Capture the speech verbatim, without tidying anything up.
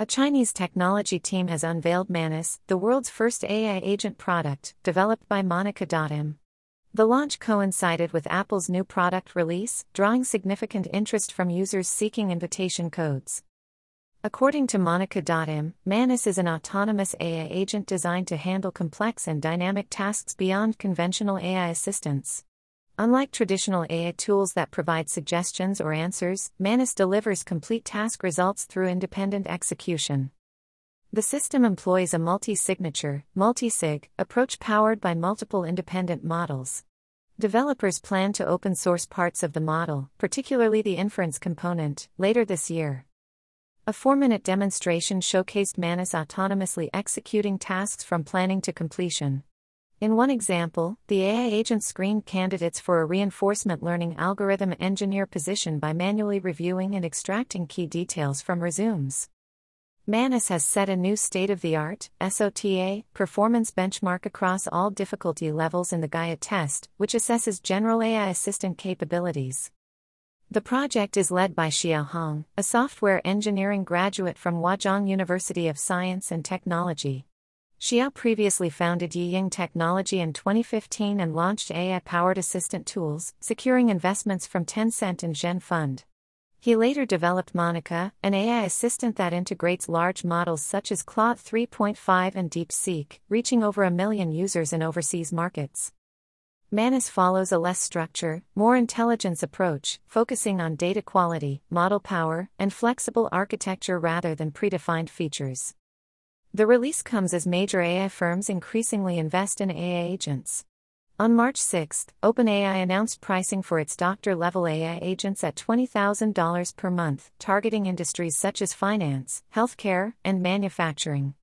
A Chinese technology team has unveiled Manus, the world's first A I agent product, developed by Monica dot I M. The launch coincided with Apple's new product release, drawing significant interest from users seeking invitation codes. According to Monica dot I M, Manus is an autonomous A I agent designed to handle complex and dynamic tasks beyond conventional A I assistants. Unlike traditional A I tools that provide suggestions or answers, Manus delivers complete task results through independent execution. The system employs a multi-signature, multi-sig, approach powered by multiple independent models. Developers plan to open source parts of the model, particularly the inference component, later this year. A four-minute demonstration showcased Manus autonomously executing tasks from planning to completion. In one example, the A I agent screened candidates for a reinforcement learning algorithm engineer position by manually reviewing and extracting key details from resumes. Manus has set a new state-of-the-art S O T A performance benchmark across all difficulty levels in the Gaia test, which assesses general A I assistant capabilities. The project is led by Xiao Hong, a software engineering graduate from Huazhong University of Science and Technology. Xiao previously founded Yiying Technology in twenty fifteen and launched A I-powered assistant tools, securing investments from Tencent and Zhen Fund. He later developed Monica, an A I assistant that integrates large models such as Claude three point five and DeepSeek, reaching over a million users in overseas markets. Manus follows a less structure, more intelligence approach, focusing on data quality, model power, and flexible architecture rather than predefined features. The release comes as major A I firms increasingly invest in A I agents. On March sixth, OpenAI announced pricing for its doctor-level A I agents at twenty thousand dollars per month, targeting industries such as finance, healthcare, and manufacturing.